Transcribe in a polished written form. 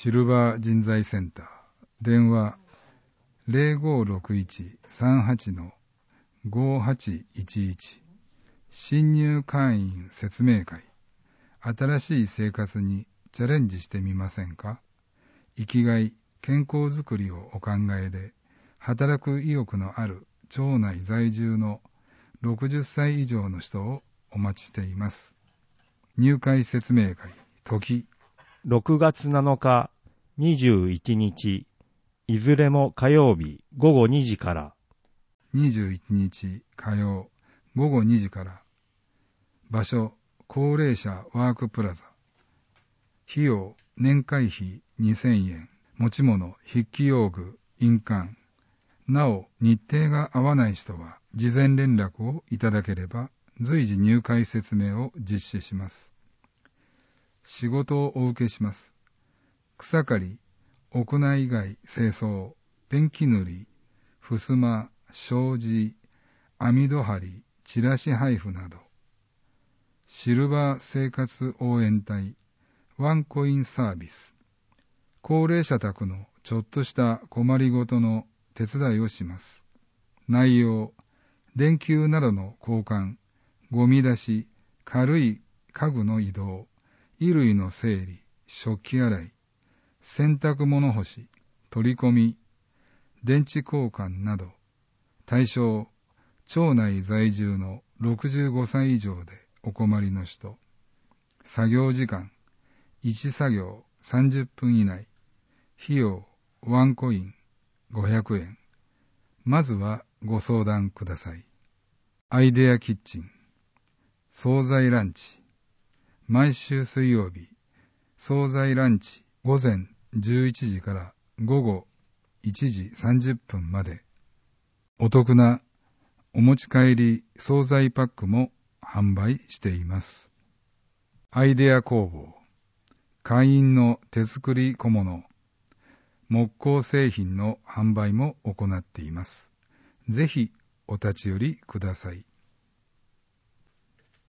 シルバー人材センター、電話 0561-38-5811、新入会員説明会、新しい生活にチャレンジしてみませんか？生きがい、健康づくりをお考えで、働く意欲のある町内在住の60歳以上の人をお待ちしています。入会説明会、時。 6月7日、21日、いずれも火曜日午後2時から。 21日火曜午後2時から。場所、高齢者ワークプラザ。費用、年会費2000円。持ち物、筆記用具、印鑑。なお、日程が合わない人は、事前連絡をいただければ、随時入会説明を実施します。仕事をお受けします。草刈り、屋内外清掃、ペンキ塗り、襖、障子、網戸張り、チラシ配布など。シルバー生活応援隊、ワンコインサービス。高齢者宅のちょっとした困りごとの手伝いをします。内容、電球などの交換、ゴミ出し、軽い家具の移動、衣類の整理、食器洗い、洗濯物干し、取り込み、電池交換など、対象、町内在住の65歳以上でお困りの人。作業時間、1作業30分以内。費用、ワンコイン、500円。まずはご相談ください。アイデアキッチン、惣菜ランチ。毎週水曜日、惣菜ランチ午前11時から午後1時30分まで。お得なお持ち帰り惣菜パックも販売しています。アイデア工房、会員の手作り小物、木工製品の販売も行っています。ぜひお立ち寄りください。